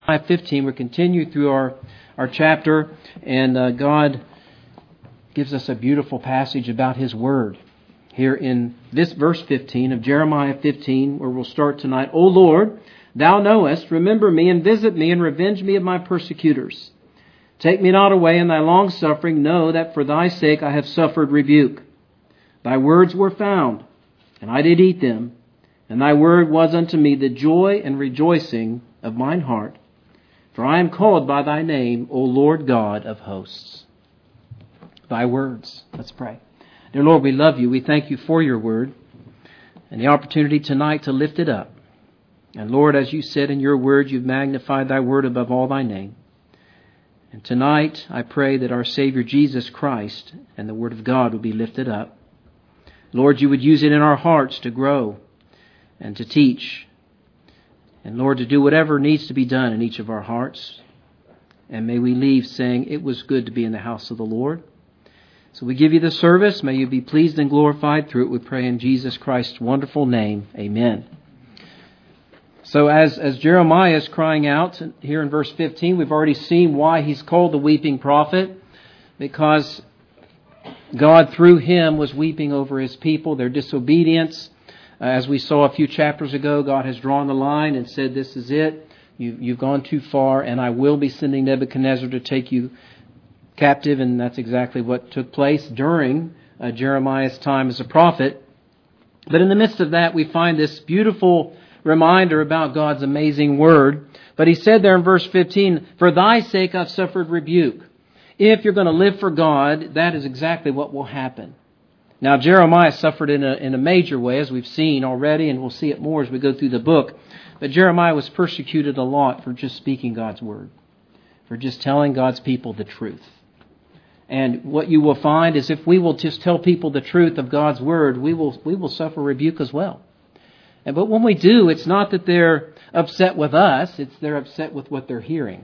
15. We continue through our chapter, and God gives us a beautiful passage about His Word. Here in this verse 15 of Jeremiah 15, where we'll start tonight. O Lord, Thou knowest, remember me and visit me and revenge me of my persecutors. Take me not away in Thy long-suffering. Know that for Thy sake I have suffered rebuke. Thy words were found, and I did eat them, and Thy word was unto me the joy and rejoicing of mine heart. For I am called by Thy name, O Lord God of hosts. Thy words. Let's pray. Dear Lord, we love You. We thank You for Your word and the opportunity tonight to lift it up. And Lord, as You said in Your word, You've magnified Thy word above all Thy name. And tonight I pray that our Savior Jesus Christ and the Word of God will be lifted up. Lord, You would use it in our hearts to grow and to teach. And Lord, to do whatever needs to be done in each of our hearts. And may we leave saying, it was good to be in the house of the Lord. So we give You the service. May You be pleased and glorified through it. We pray in Jesus Christ's wonderful name. Amen. So as Jeremiah is crying out here in verse 15, we've already seen why he's called the weeping prophet. Because God through him was weeping over His people, their disobedience. As we saw a few chapters ago, God has drawn the line and said, this is it. You've gone too far, and I will be sending Nebuchadnezzar to take you captive. And that's exactly what took place during Jeremiah's time as a prophet. But in the midst of that, we find this beautiful reminder about God's amazing word. But he said there in verse 15, for Thy sake I've suffered rebuke. If you're going to live for God, that is exactly what will happen. Now, Jeremiah suffered in a major way, as we've seen already, and we'll see it more as we go through the book. But Jeremiah was persecuted a lot for just speaking God's word, for just telling God's people the truth. And what you will find is if we will just tell people the truth of God's word, we will suffer rebuke as well. But when we do, it's not that they're upset with us, it's they're upset with what they're hearing.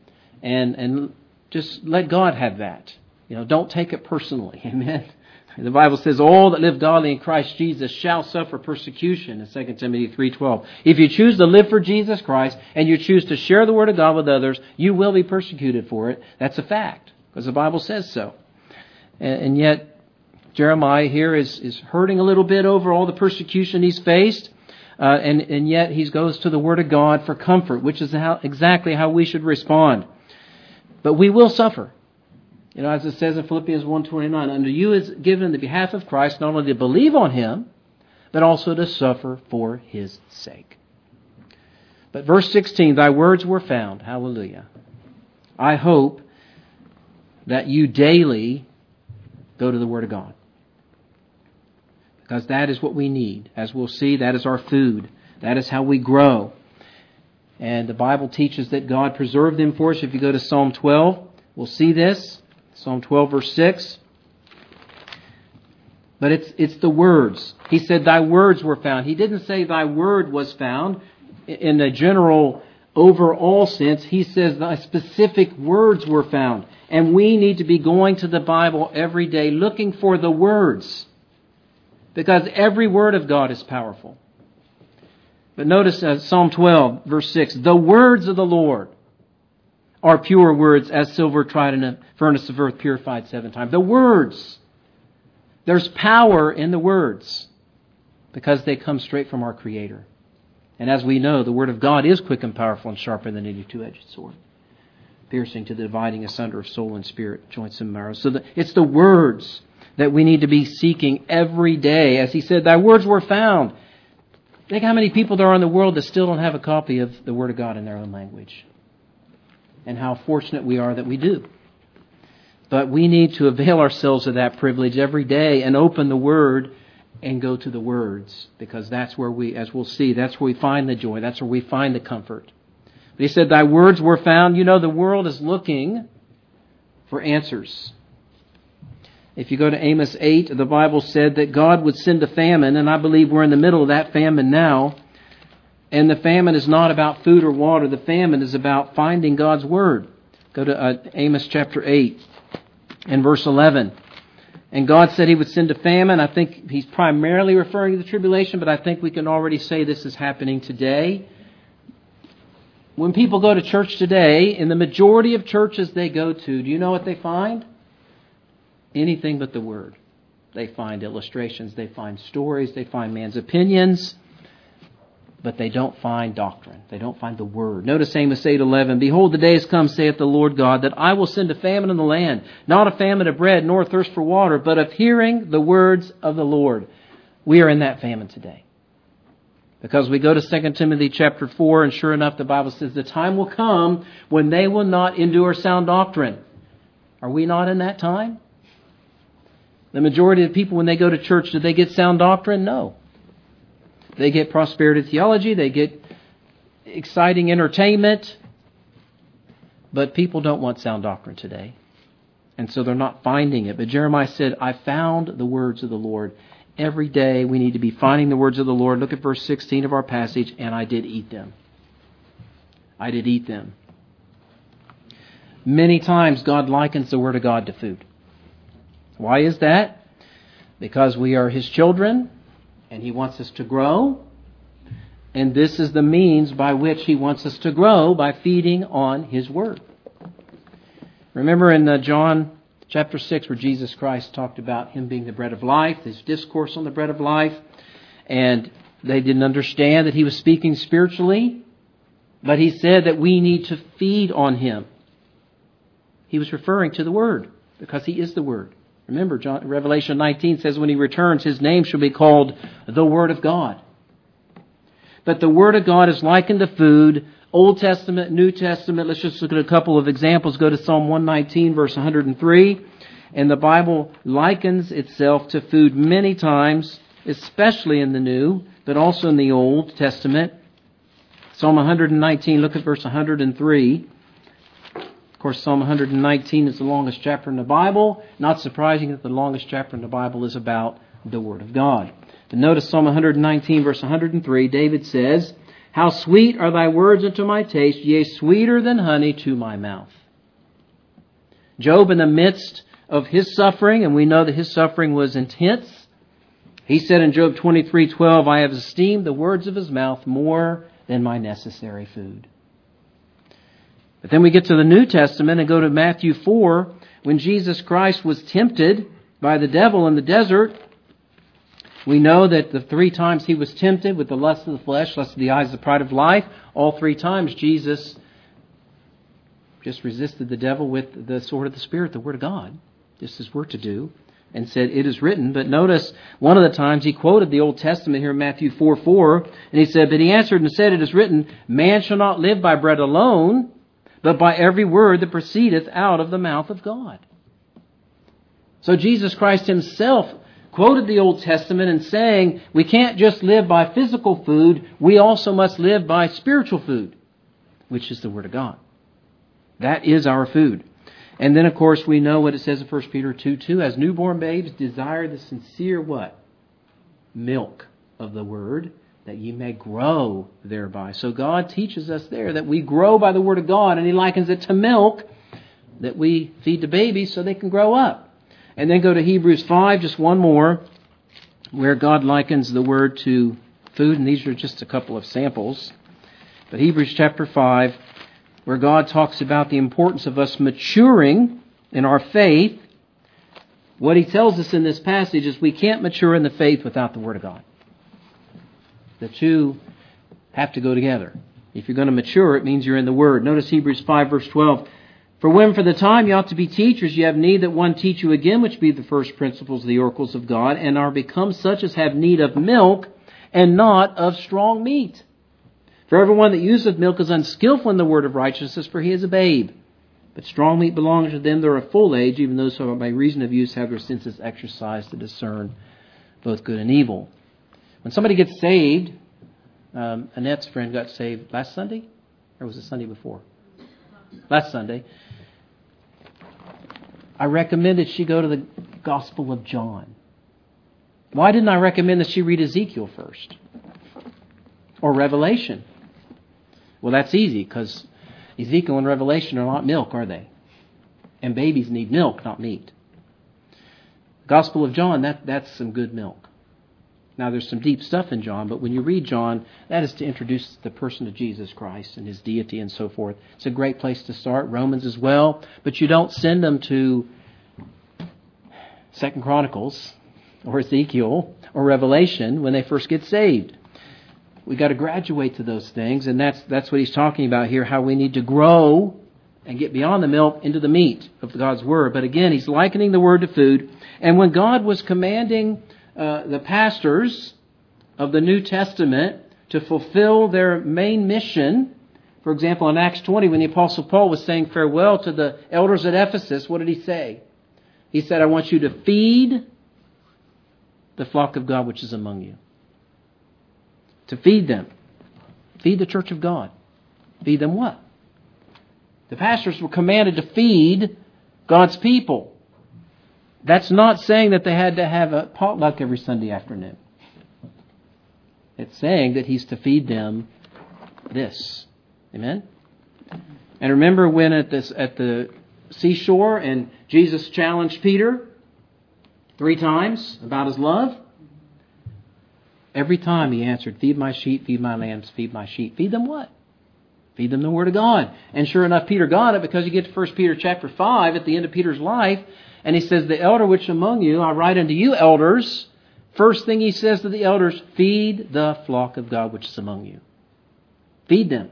And just let God have that. Don't take it personally. Amen. The Bible says, all that live godly in Christ Jesus shall suffer persecution in 2 Timothy 3:12. If you choose to live for Jesus Christ and you choose to share the Word of God with others, you will be persecuted for it. That's a fact, because the Bible says so. And yet, Jeremiah here is hurting a little bit over all the persecution he's faced. And yet he goes to the Word of God for comfort, which is exactly how we should respond. But we will suffer. As it says in Philippians 1:29, unto you is given in the behalf of Christ not only to believe on Him, but also to suffer for His sake. But verse 16, Thy words were found. Hallelujah. I hope that you daily go to the Word of God. Because that is what we need. As we'll see, that is our food. That is how we grow. And the Bible teaches that God preserved them for us. If you go to Psalm 12, we'll see this. Psalm 12, verse 6. But it's the words. He said, Thy words were found. He didn't say Thy word was found in a general, overall sense. He says Thy specific words were found. And we need to be going to the Bible every day looking for the words. Because every word of God is powerful. But notice Psalm 12, verse 6. The words of the Lord are pure words as silver tried in a furnace of earth, purified 7 times. The words. There's power in the words because they come straight from our Creator. And as we know, the Word of God is quick and powerful and sharper than any two-edged sword, piercing to the dividing asunder of soul and spirit, joints and marrow. So it's the words that we need to be seeking every day. As he said, Thy words were found. Think how many people there are in the world that still don't have a copy of the Word of God in their own language. And how fortunate we are that we do. But we need to avail ourselves of that privilege every day and open the Word and go to the words. Because that's where we, as we'll see, that's where we find the joy. That's where we find the comfort. But he said, Thy words were found. The world is looking for answers. If you go to Amos 8, the Bible said that God would send a famine, and I believe we're in the middle of that famine now. And the famine is not about food or water. The famine is about finding God's Word. Go to Amos chapter 8 and verse 11. And God said He would send a famine. I think He's primarily referring to the tribulation, but I think we can already say this is happening today. When people go to church today, in the majority of churches they go to, do you know what they find? Anything but the Word. They find illustrations, they find stories, they find man's opinions, but they don't find doctrine. They don't find the Word. Notice Amos 8:11, "Behold, the days come, saith the Lord God, that I will send a famine in the land, not a famine of bread, nor a thirst for water, but of hearing the words of the Lord." We are in that famine today. Because we go to 2 Timothy chapter 4, and sure enough, the Bible says the time will come when they will not endure sound doctrine. Are we not in that time? The majority of people, when they go to church, do they get sound doctrine? No. They get prosperity theology, they get exciting entertainment, but people don't want sound doctrine today. And so they're not finding it. But Jeremiah said, "I found the words of the Lord." Every day we need to be finding the words of the Lord. Look at verse 16 of our passage. "And I did eat them." I did eat them. Many times God likens the Word of God to food. Why is that? Because we are His children and He wants us to grow. And this is the means by which He wants us to grow, by feeding on His Word. Remember in John chapter 6 where Jesus Christ talked about Him being the bread of life, His discourse on the bread of life, and they didn't understand that He was speaking spiritually, but He said that we need to feed on Him. He was referring to the Word because He is the Word. Remember, Revelation 19 says when He returns, His name shall be called the Word of God. But the Word of God is likened to food. Old Testament, New Testament. Let's just look at a couple of examples. Go to Psalm 119, verse 103. And the Bible likens itself to food many times, especially in the New, but also in the Old Testament. Psalm 119, look at verse 103. Of course, Psalm 119 is the longest chapter in the Bible. Not surprising that the longest chapter in the Bible is about the Word of God. But notice Psalm 119, verse 103. David says, "How sweet are thy words unto my taste, yea, sweeter than honey to my mouth." Job, in the midst of his suffering, and we know that his suffering was intense, he said in Job 23:12, "I have esteemed the words of his mouth more than my necessary food." But then we get to the New Testament and go to Matthew 4, when Jesus Christ was tempted by the devil in the desert. We know that the 3 times He was tempted with the lust of the flesh, lust of the eyes, the pride of life, all 3 times Jesus just resisted the devil with the sword of the Spirit, the Word of God, just as we're to do, and said, "It is written." But notice, one of the times He quoted the Old Testament here in Matthew 4:4, and He said, "But He answered and said, It is written, Man shall not live by bread alone, but by every word that proceedeth out of the mouth of God." So Jesus Christ Himself quoted the Old Testament and saying, we can't just live by physical food, we also must live by spiritual food, which is the Word of God. That is our food. And then, of course, we know what it says in 1 Peter 2:2, "As newborn babes desire the sincere" what? Milk of the Word, that ye may grow thereby. So God teaches us there that we grow by the Word of God, and He likens it to milk that we feed the babies so they can grow up. And then go to Hebrews 5, just one more, where God likens the Word to food. And these are just a couple of samples. But Hebrews chapter 5, where God talks about the importance of us maturing in our faith. What He tells us in this passage is we can't mature in the faith without the Word of God. The two have to go together. If you're going to mature, it means you're in the Word. Notice Hebrews 5, verse 12. "For when for the time you ought to be teachers, you have need that one teach you again, which be the first principles of the oracles of God, and are become such as have need of milk, and not of strong meat. For everyone that useth milk is unskillful in the word of righteousness, for he is a babe. But strong meat belongs to them that are of full age, even those who by reason of use have their senses exercised to discern both good and evil." When somebody gets saved, Annette's friend got saved last Sunday, or was it Sunday before? Last Sunday. I recommended she go to the Gospel of John. Why didn't I recommend that she read Ezekiel first? Or Revelation? Well, that's easy, because Ezekiel and Revelation are not milk, are they? And babies need milk, not meat. Gospel of John, that's some good milk. Now, there's some deep stuff in John, but when you read John, that is to introduce the person of Jesus Christ and His deity and so forth. It's a great place to start. Romans as well. But you don't send them to 2 Chronicles or Ezekiel or Revelation when they first get saved. We've got to graduate to those things, and that's what he's talking about here, how we need to grow and get beyond the milk into the meat of God's Word. But again, he's likening the Word to food. And when God was commanding the pastors of the New Testament to fulfill their main mission, for example, in Acts 20, when the Apostle Paul was saying farewell to the elders at Ephesus, what did he say? He said, I want you to feed the flock of God which is among you. To feed them. Feed the church of God. Feed them what? The pastors were commanded to feed God's people. That's not saying that they had to have a potluck every Sunday afternoon. It's saying that he's to feed them this. Amen? And remember when at the seashore and Jesus challenged Peter 3 times about his love? Every time he answered, feed my sheep, feed my lambs, feed my sheep. Feed them what? Feed them the Word of God. And sure enough, Peter got it, because you get to 1 Peter chapter 5 at the end of Peter's life, and he says, the elder which among you, I write unto you elders. First thing he says to the elders, feed the flock of God which is among you. Feed them.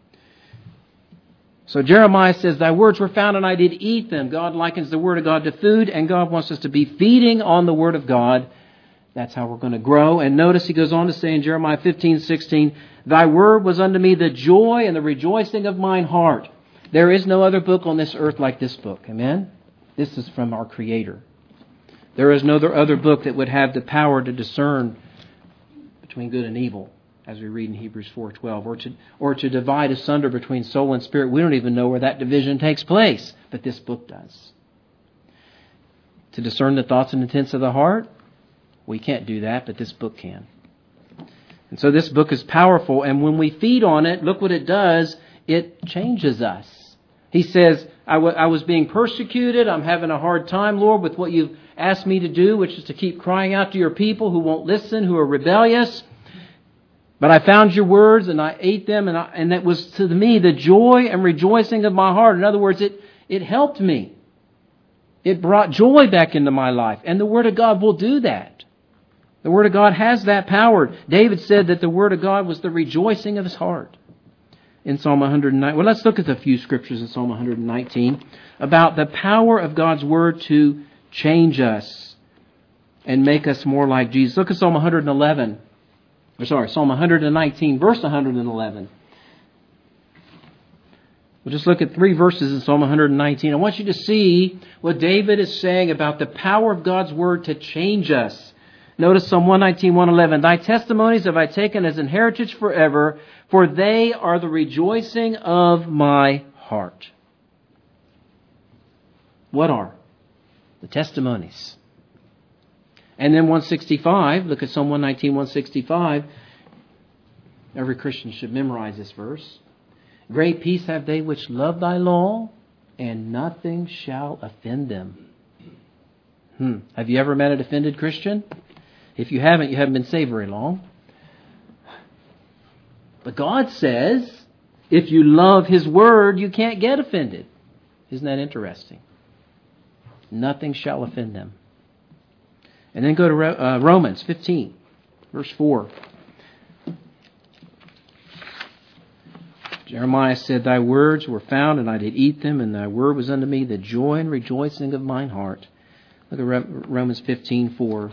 So Jeremiah says, thy words were found and I did eat them. God likens the Word of God to food, and God wants us to be feeding on the Word of God. That's how we're going to grow. And notice he goes on to say in Jeremiah 15:16, thy word was unto me the joy and the rejoicing of mine heart. There is no other book on this earth like this book. Amen? This is from our Creator. There is no other book that would have the power to discern between good and evil, as we read in Hebrews 4:12, or to divide asunder between soul and spirit. We don't even know where that division takes place, but this book does. To discern the thoughts and intents of the heart, we can't do that, but this book can. And so this book is powerful, and when we feed on it, look what it does. It changes us. He says, I was being persecuted. I'm having a hard time, Lord, with what you've asked me to do, which is to keep crying out to your people who won't listen, who are rebellious. But I found your words, and I ate them, and that was to me the joy and rejoicing of my heart. In other words, it helped me. It brought joy back into my life, and the Word of God will do that. The Word of God has that power. David said that the Word of God was the rejoicing of his heart. In Psalm 109. Well, let's look at a few scriptures in Psalm 119 about the power of God's Word to change us and make us more like Jesus. Look at Psalm 119, verse 111. We'll just look at 3 verses in Psalm 119. I want you to see what David is saying about the power of God's Word to change us. Notice Psalm 119, 111. Thy testimonies have I taken as an heritage forever, for they are the rejoicing of my heart. What are? The testimonies. And then 165, look at Psalm 119, 165. Every Christian should memorize this verse. Great peace have they which love thy law, and nothing shall offend them. Have you ever met an offended Christian? If you haven't been saved very long. But God says, if you love His Word, you can't get offended. Isn't that interesting? Nothing shall offend them. And then go to Romans 15, verse 4. Jeremiah said, thy words were found, and I did eat them, and thy word was unto me the joy and rejoicing of mine heart. Look at Romans 15:4.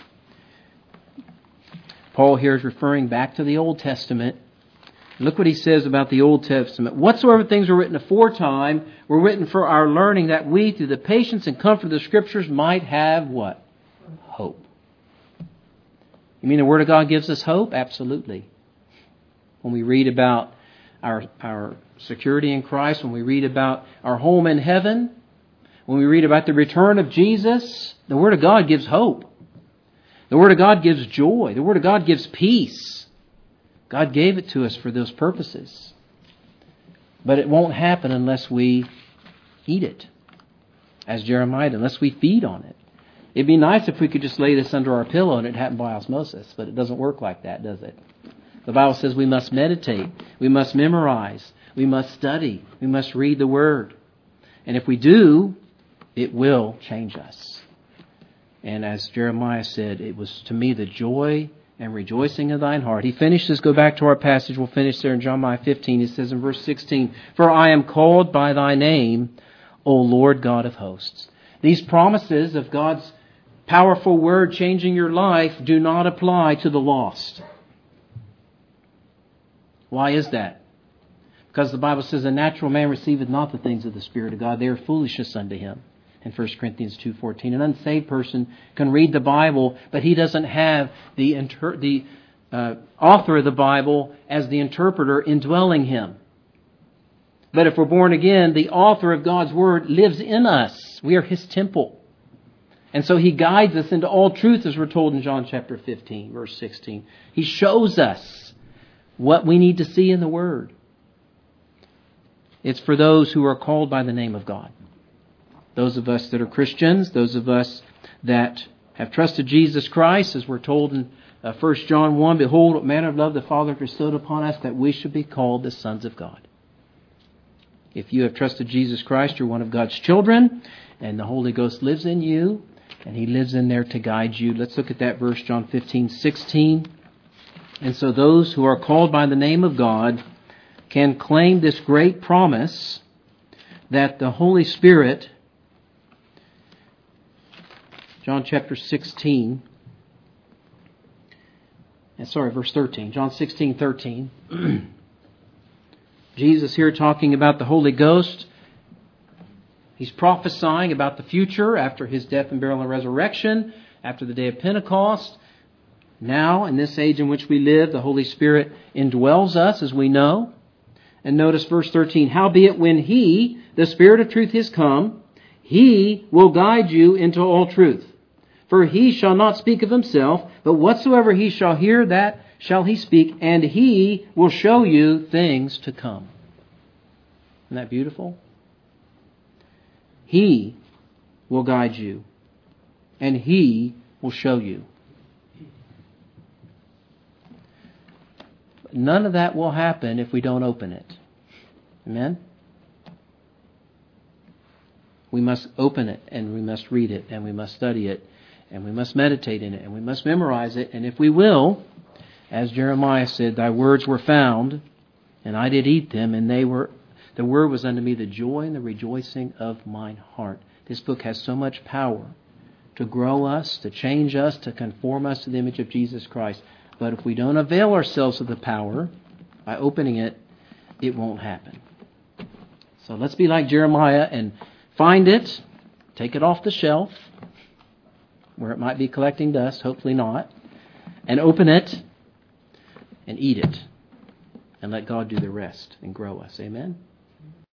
Paul here is referring back to the Old Testament. Look what he says about the Old Testament. Whatsoever things were written aforetime were written for our learning, that we, through the patience and comfort of the Scriptures, might have what? Hope. You mean the Word of God gives us hope? Absolutely. When we read about our security in Christ, when we read about our home in heaven, when we read about the return of Jesus, the Word of God gives hope. The Word of God gives joy. The Word of God gives peace. God gave it to us for those purposes. But it won't happen unless we eat it, as Jeremiah did, unless we feed on it. It'd be nice if we could just lay this under our pillow and it happened by osmosis, but it doesn't work like that, does it? The Bible says we must meditate, we must memorize, we must study, we must read the Word. And if we do, it will change us. And as Jeremiah said, it was to me the joy and rejoicing of thine heart. He finishes, go back to our passage, we'll finish there in Jeremiah 15. It says in verse 16, For I am called by thy name, O Lord God of hosts. These promises of God's powerful Word changing your life do not apply to the lost. Why is that? Because the Bible says, A natural man receiveth not the things of the Spirit of God. They are foolishness unto him. In 1 Corinthians 2:14. An unsaved person can read the Bible, but he doesn't have the author of the Bible as the interpreter indwelling him. But if we're born again, the author of God's Word lives in us. We are His temple. And so He guides us into all truth, as we're told in John chapter 15, verse 16. He shows us what we need to see in the Word. It's for those who are called by the name of God. Those of us that are Christians, those of us that have trusted Jesus Christ, as we're told in 1 John 1, Behold, what manner of love the Father bestowed upon us, that we should be called the sons of God. If you have trusted Jesus Christ, you're one of God's children, and the Holy Ghost lives in you, and He lives in there to guide you. Let's look at that verse, John 15:16. And so those who are called by the name of God can claim this great promise that the Holy Spirit, John chapter 16, verse 13. John 16:13. Jesus here talking about the Holy Ghost. He's prophesying about the future after His death and burial and resurrection, after the day of Pentecost. Now, in this age in which we live, the Holy Spirit indwells us, as we know. And notice verse 13. Howbeit when He, the Spirit of truth, is come, He will guide you into all truth. For He shall not speak of Himself, but whatsoever He shall hear, that shall He speak, and He will show you things to come. Isn't that beautiful? He will guide you, and He will show you. None of that will happen if we don't open it. Amen? We must open it, and we must read it, and we must study it, and we must meditate in it, and we must memorize it. And if we will, as Jeremiah said, Thy words were found, and I did eat them, and the word was unto me the joy and the rejoicing of mine heart. This book has so much power to grow us, to change us, to conform us to the image of Jesus Christ. But if we don't avail ourselves of the power by opening it, it won't happen. So let's be like Jeremiah and find it, take it off the shelf, where it might be collecting dust, hopefully not, and open it and eat it. And let God do the rest and grow us. Amen?